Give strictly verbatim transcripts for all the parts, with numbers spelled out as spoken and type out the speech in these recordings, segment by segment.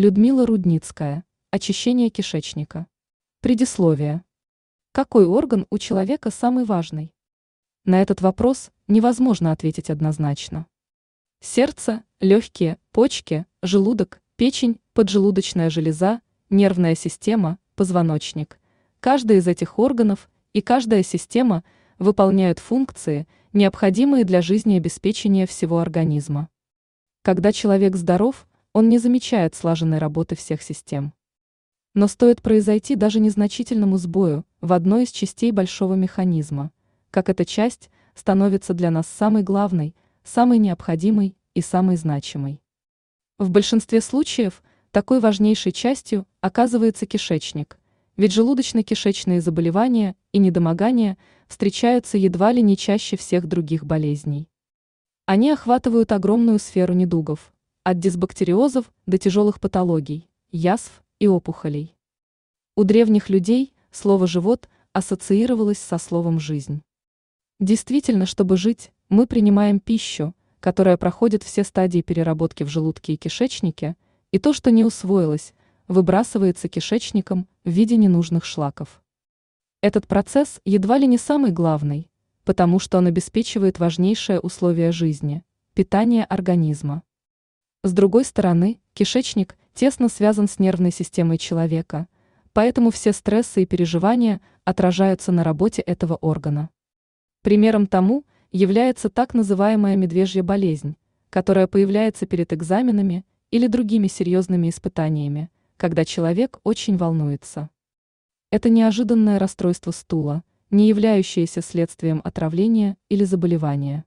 Людмила Рудницкая. Очищение кишечника. Предисловие. Какой орган у человека самый важный? На этот вопрос невозможно ответить однозначно. Сердце, легкие, почки, желудок, печень, поджелудочная железа, нервная система, позвоночник. Каждый из этих органов и каждая система выполняют функции, необходимые для жизнеобеспечения всего организма. Когда человек здоров, он не замечает слаженной работы всех систем. Но стоит произойти даже незначительному сбою в одной из частей большого механизма, как эта часть становится для нас самой главной, самой необходимой и самой значимой. В большинстве случаев такой важнейшей частью оказывается кишечник, ведь желудочно-кишечные заболевания и недомогания встречаются едва ли не чаще всех других болезней. Они охватывают огромную сферу недугов, от дисбактериозов до тяжелых патологий, язв и опухолей. У древних людей слово «живот» ассоциировалось со словом «жизнь». Действительно, чтобы жить, мы принимаем пищу, которая проходит все стадии переработки в желудке и кишечнике, и то, что не усвоилось, выбрасывается кишечником в виде ненужных шлаков. Этот процесс едва ли не самый главный, потому что он обеспечивает важнейшее условие жизни – питание организма. С другой стороны, кишечник тесно связан с нервной системой человека, поэтому все стрессы и переживания отражаются на работе этого органа. Примером тому является так называемая медвежья болезнь, которая появляется перед экзаменами или другими серьезными испытаниями, когда человек очень волнуется. Это неожиданное расстройство стула, не являющееся следствием отравления или заболевания.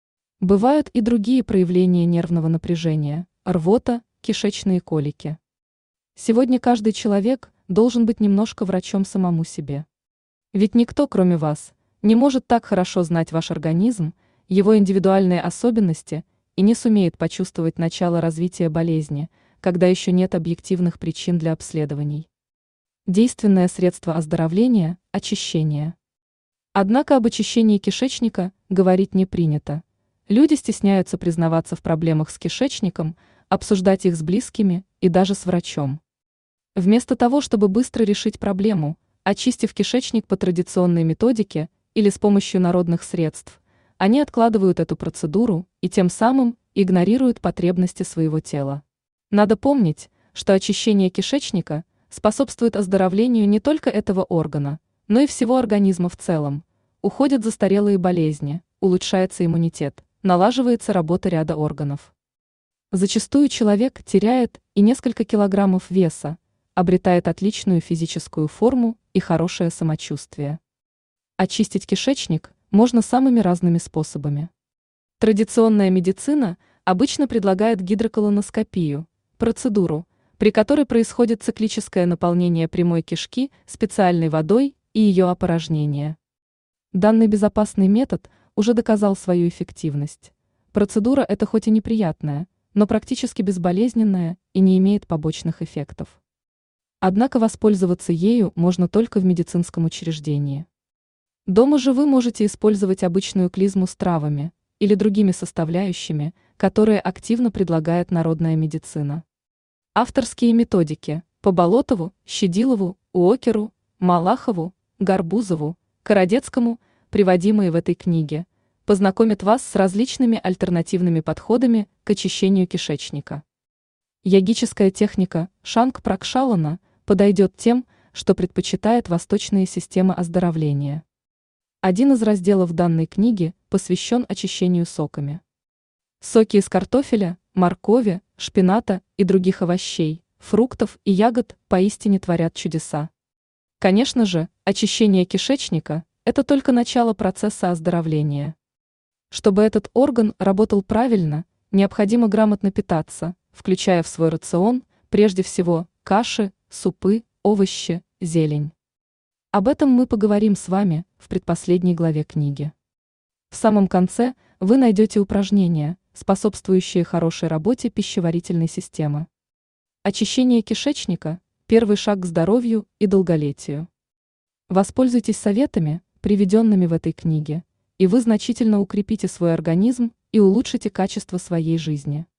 Бывают и другие проявления нервного напряжения – рвота, кишечные колики. Сегодня каждый человек должен быть немножко врачом самому себе. Ведь никто, кроме вас, не может так хорошо знать ваш организм, его индивидуальные особенности и не сумеет почувствовать начало развития болезни, когда еще нет объективных причин для обследований. Действенное средство оздоровления – очищение. Однако об очищении кишечника говорить не принято. Люди стесняются признаваться в проблемах с кишечником, обсуждать их с близкими и даже с врачом. Вместо того, чтобы быстро решить проблему, очистив кишечник по традиционной методике или с помощью народных средств, они откладывают эту процедуру и тем самым игнорируют потребности своего тела. Надо помнить, что очищение кишечника способствует оздоровлению не только этого органа, но и всего организма в целом. Уходят застарелые болезни, улучшается иммунитет, налаживается работа ряда органов. Зачастую человек теряет и несколько килограммов веса, обретает отличную физическую форму и хорошее самочувствие. Очистить кишечник можно самыми разными способами. Традиционная медицина обычно предлагает гидроколоноскопию, процедуру, при которой происходит циклическое наполнение прямой кишки специальной водой и ее опорожнение. Данный безопасный метод уже доказал свою эффективность. Процедура эта хоть и неприятная, но практически безболезненная и не имеет побочных эффектов. Однако воспользоваться ею можно только в медицинском учреждении. Дома же вы можете использовать обычную клизму с травами или другими составляющими, которые активно предлагает народная медицина. Авторские методики по Болотову, Щедилову, Уокеру, Малахову, Гарбузову, Карадецкому, приводимые в этой книге, познакомят вас с различными альтернативными подходами к очищению кишечника. Йогическая техника Шанг-Пракшалана подойдет тем, что предпочитает восточные системы оздоровления. Один из разделов данной книги посвящен очищению соками. Соки из картофеля, моркови, шпината и других овощей, фруктов и ягод поистине творят чудеса. Конечно же, очищение кишечника – это только начало процесса оздоровления. Чтобы этот орган работал правильно, необходимо грамотно питаться, включая в свой рацион, прежде всего, каши, супы, овощи, зелень. Об этом мы поговорим с вами в предпоследней главе книги. В самом конце вы найдете упражнения, способствующие хорошей работе пищеварительной системы. Очищение кишечника – первый шаг к здоровью и долголетию. Воспользуйтесь советами, приведенными в этой книге, и вы значительно укрепите свой организм и улучшите качество своей жизни.